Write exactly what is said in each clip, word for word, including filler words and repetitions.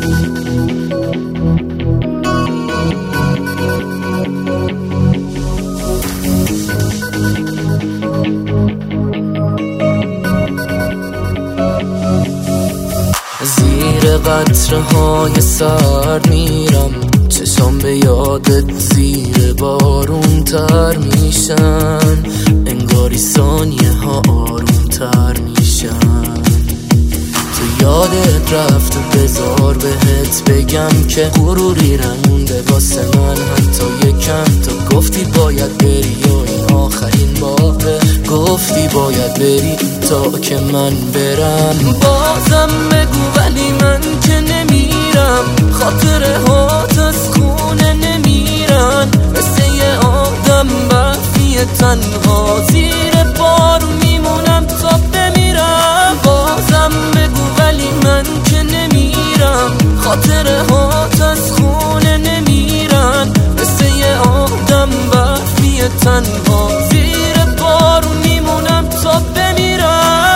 زیر قطره های سرد میرم، چشام به یادت زیر بارون تر میشن، انگاری ثانیه ها آروم تر میشن. تو یادت رفت و بذار بهت بگم که غروری رمونده واسه من حتی یکم. تو گفتی باید بری و این آخرین باره، گفتی باید بری تا که من برم. بازم بگو ولی من که نمیرم، خاطره هات از خونه نمیرن، مثل یه آدم برفی تنها زیر بارون میمونم تا بمیرم. بازم بگو ولی من که نمیرم، خاطره هات از خونه نمیرن، مثل یه آدم برفی تنها زیر بارون میمونم تا بمیرم.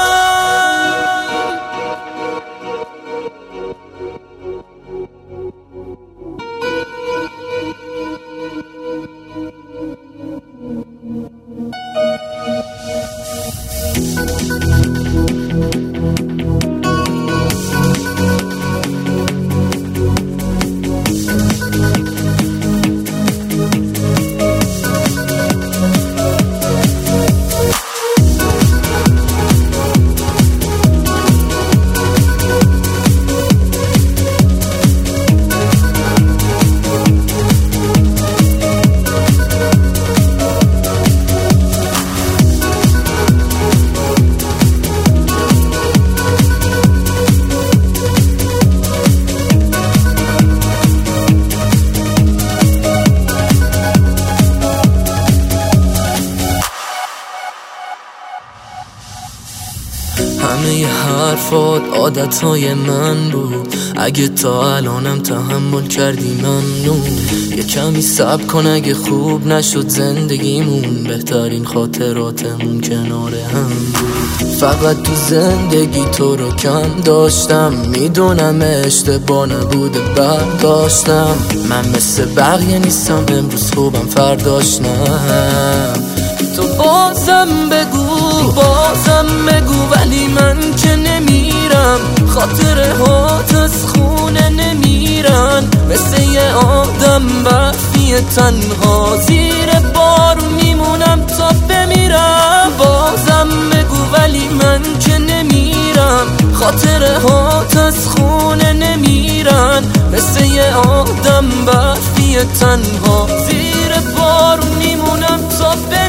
همه ی حرفات عادتهای من بود، اگه تا الانم تحمل کردی ممنون. یه کمی صبر کن اگه خوب نشد زندگیمون، بهترین خاطراتمون کنار هم بود. فقط تو زندگی تو رو کم داشتم، میدونم اشتباه نبوده برداشتم. من مثل بقیه نیستم، امروز خوبم فرداش نه. تو بازم بگو بازم بگو ولی من که نمیرم، خاطره هات از خونه نمیرن، مثل یه آدم برفی تنها زیر بارون میمونم تا بمیرم. بازم بگو ولی من که نمیرم، خاطره هات از خونه نمیرن، مثل یه آدم برفی تنها زیر بارون میمونم تا بمیرم.